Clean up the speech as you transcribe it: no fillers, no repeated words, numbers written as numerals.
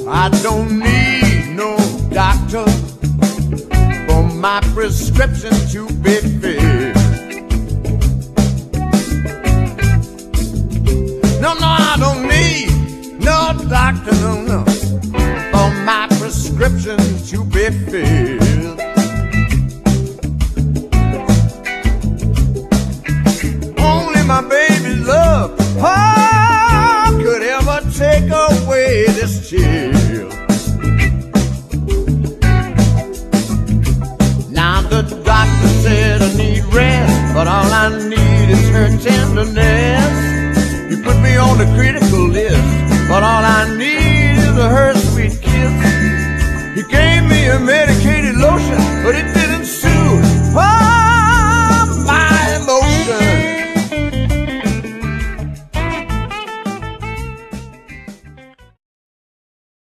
I don't need no doctor for my prescription to be filled. No, no, I don't need no doctor, no, for my prescription to be filled. Only my baby's love, oh, could ever take away this chill. Now the doctor said I need rest, but all I need is her tenderness. You put me on the critical list, but all I need